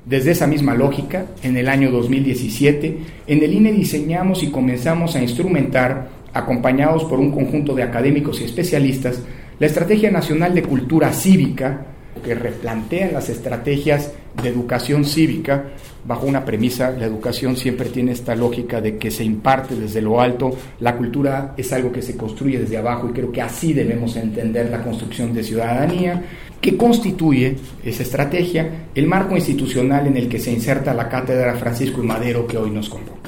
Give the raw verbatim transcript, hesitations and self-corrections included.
Desde esa misma lógica, en el año dos mil diecisiete, en el I N E diseñamos y comenzamos a instrumentar, acompañados por un conjunto de académicos y especialistas, la Estrategia Nacional de Cultura Cívica, que replantea las estrategias de educación cívica bajo una premisa. La educación siempre tiene esta lógica de que se imparte desde lo alto, la cultura es algo que se construye desde abajo, y creo que así debemos entender la construcción de ciudadanía, que constituye esa estrategia el marco institucional en el que se inserta la Cátedra Francisco I. Madero que hoy nos convoca.